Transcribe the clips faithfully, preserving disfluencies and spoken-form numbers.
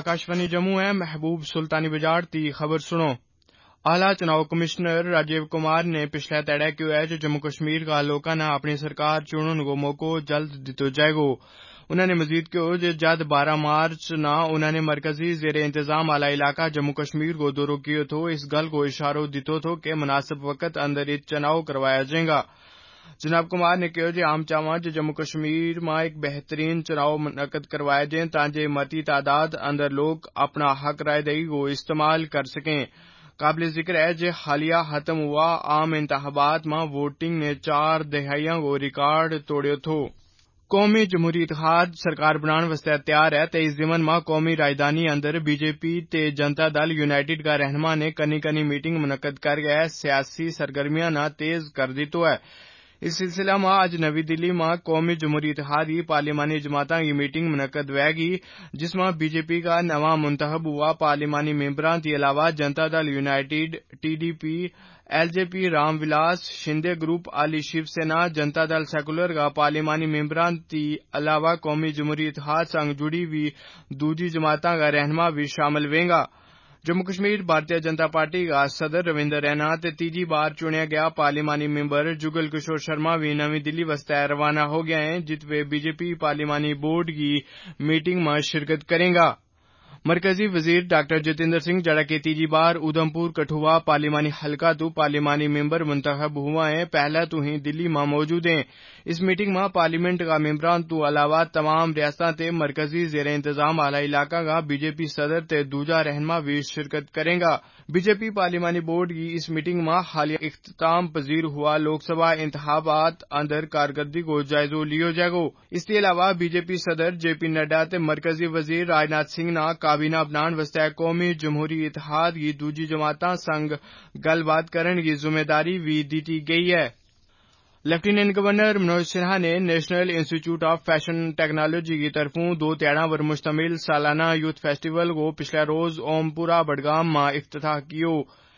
आकाशवाणी जम्मू है। महबूब सुल्तानी बजाड़ दी खबर सुनो। आला चुनाव कमिश्नर राजीव कुमार ने पिछले तड़े किया है जो जम्मू कश्मीर का लोगों ने अपनी सरकार चुनने को मौको जल्द दितो जाएगो। उन्होंने मजीद कहा कि जद बारह मार्च न उन्होंने मरकजी जेर इंतजाम आला इलाका जम्मू कश्मीर को दौरो कियो तो इस गल को इशारो दितो तो कि मुनासिब वक्त अंदर ये चुनाव करवाया जाएगा। जनाब कुमार ने कहा कि आम चाहवा जो जम्मू कश्मीर में एक बेहतरीन चुनाव मुनक्कद करवाए जाए ताकि मती तादाद अंदर लोग अपना हक राय दही को इस्तेमाल कर सकें। काबिल जिक्र है कि हालिया खत्म हुआ आम इंतखाबात में वोटिंग ने चार दहाइयों को रिकॉर्ड तोड़ियो थो। कौमी जमहूरी इत्तेहाद सरकार बनाने वास्ते तैयार है ते इस जिमन में कौमी राजधानी अंदर बीजेपी ते जनता दल यूनाइटेड का रहनुमा ने कनी कनी मीटिंग मुनक्कद कर गया सियासी सरगर्मियां न तेज कर दी तो है। इस सिलसिला में आज नवी दिल्ली में कौमी जमहूरी इत्तेहाद की पार्लिमानी जमातों की मीटिंग मुनक्कद होगी जिसमें बीजेपी का नवा मुंतखब हुआ पार्लिमानी मेंबरां के अलावा Janata Dal United TDP LJP Ramvilas Shinde group आली शिवसेना जनता दल सेकुलर का पार्लिमानी मेंबरां के अलावा कौमी जमहूरी इत्तेहाद संग जुड़ी हुई दूजी जमातों का रहनुमा भी शामिल होगा। जम्मू कश्मीर भारतीय जनता पार्टी का सदर रविंदर रैना ते तीजी बार चुनिया गया पार्लिमानी मेंबर जुगल किशोर शर्मा भी नवी दिल्ली वास्ते रवाना हो गए हैं जित वे बीजेपी पार्लिमानी बोर्ड की मीटिंग में शिरकत करेंगे। मरकजी वजीर डॉक्टर जितेंद्र सिंह जड़ा के तीजी बार उधमपुर कठुआ पार्लिमानी हलका तो पार्लिमानी मेंबर मुंतखब हुआ है पहले तो ही दिल्ली में मौजूद हैं। इस मीटिंग में पार्लियामेंट का मेंबरान तो अलावा तमाम रियासतां ते मरकजी जेर इंतजाम आला इलाका का बीजेपी सदर ते दूजा रहनुमा भी शिरकत करेंगे। बीजेपी पार्लिमानी बोर्ड की इस मीटिंग में हालिया इख्तिताम पजीर हुआ लोकसभा इंतखाबात अंदर कारकर्दगी को जायजो लियो जाएगो। इसके अलावा बीजेपी सदर जेपी नड्डा ते मरकजी वजीर राजनाथ सिंह ने काबीना बनाने वास्ते कौमी जमहूरी इत्तेहाद की दूजी जमातों संग गलबात करने की जिम्मेदारी भी दी गई है। लेफ्टिनेंट गवर्नर मनोज सिन्हा ने National Institute of Fashion Technology की तरफों दो त्याड़ा पर मुश्तमिल सालाना यूथ फेस्टिवल को पिछले रोज ओमपुरा बडगाम में इफ्तिताह कियो।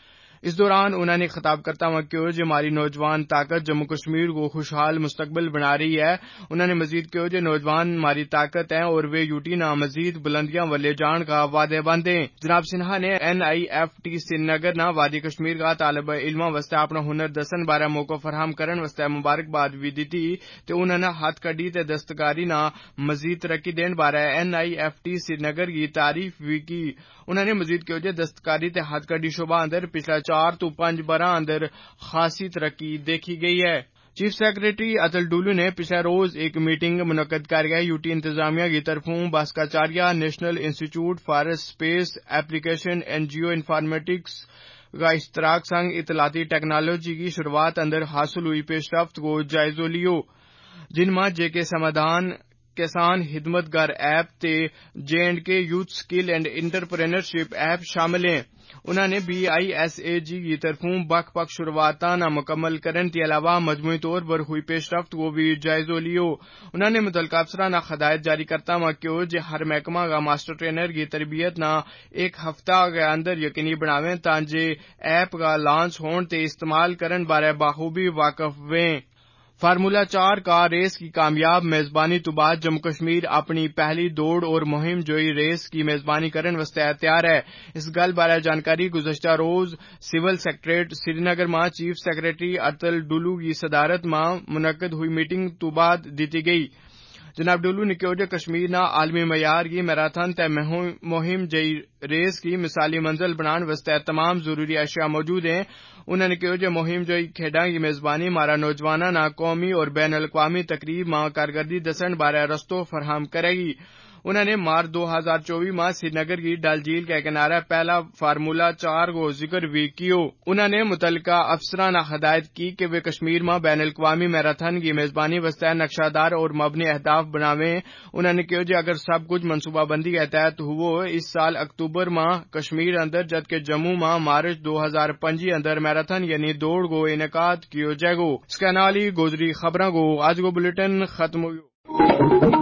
इस दौरान उन्होंने खिताब करता हुआ कहा कि हमारी नौजवान ताकत जम्मू कश्मीर को खुशहाल मुस्तकबिल बना रही है। उन्होंने मजीद कहा कि नौजवान हमारी ताकत है और वे यूटी न मजीद बुलंदियां वले जान का वादे बंदे। जनाब सिन्हा ने N I F T Srinagar न वादी कश्मीर का तालब इल्मा वास्ते अपना हुनर दसन बारे मौका फराहम करने वास्ते मुबारकबाद भी दी ते उन्होंने हथकड़ी ते दस्तकारी न मजीद तरक्की देने बारे N I F T Srinagar की तारीफ भी की। उन्होंने मजीद कहा कि दस्तकारी ते हथकड़ी शोबा अंदर पिछले चार तो पांच बरा अंदर खासी तरक्की देखी गई है। चीफ सेक्रेटरी अतुल डुल्लू ने पिछले रोज एक मीटिंग मुनक्कद कर गए यूटी इंतजामिया की तरफों Bhaskaracharya National Institute for Space Application and geo informatics का इश्तराक संग इतलाती टेक्नोलॉजी की शुरुआत अंदर हासिल हुई पेशरफ्त को जायजो लियो जिनमें जेके समाधान किसान हिदमतगार ऐप ते J and K youth skill and entrepreneurship app शामिल हैं। उन्होंने बी आई एस ए जी की तरफों बख बख शुरुआत न मुकम्मल करने के अलावा मजमूई तौर पर हुई पेशरफ्त को भी जायजो लियो। उन्होंने मुतलका अफसरान हदायत जारी करता हुआ कहा कि हर महकमा का मास्टर ट्रेनर की तरबियत न एक हफ्ता के अंदर यकीनी बनावें ताकि ऐप का लॉन्च होने ते इस्तेमाल करने बारे बाखूबी वाकफ हुए। फार्मूला चार का रेस की कामयाब मेजबानी तो बाद जम्मू कश्मीर अपनी पहली दौड़ और मुहिम जोई रेस की मेजबानी करने वास्ते तैयार है। इस गल बारे जानकारी गुज़श्ता रोज सिविल सेक्रेटरीट श्रीनगर में चीफ सेक्रेटरी अतुल डुल्लू की सदारत में मुनक्कद हुई मीटिंग तो बाद दी गई। जनाब डुल्लू ने कहा कि कश्मीर न आलमी मयार की मैराथन तय मुहिम जई रेस की मिसाली मंजिल बनाने वास्ते तमाम जरूरी अशिया मौजूद हैं। उन्होंने कहा कि मुहिम जोई खेडा की मेजबानी हमारा नौजवाना न कौमी और बैन अल-अक़वामी तकरीब में कारकर्दगी दसन बारे रस्तो फराहम करेगी। उन्होंने मार्च दो हजार चौबीस में श्रीनगर की डल झील के किनारे पहला फार्मूला चार को जिक्र भी कियो। उन्होंने मुतलका अफसरान हदायत की कि वे कश्मीर में बैन अल-अक़वामी मैराथन की मेजबानी वास्ते नक्शादार और मबनी अहदाफ बनावें। उन्होंने कहा कि अगर सब कुछ मनसूबाबंदी के तहत हुआ इस साल अक्टूबर में कश्मीर अंदर जबकि जम्मू में मार्च दो हजार पंजी अंदर मैराथन यानी दौड़ को इनेकाद किया जाएगा। इसके नाल ही गोजरी खबरों को आज को बुलेटिन खत्म हुई।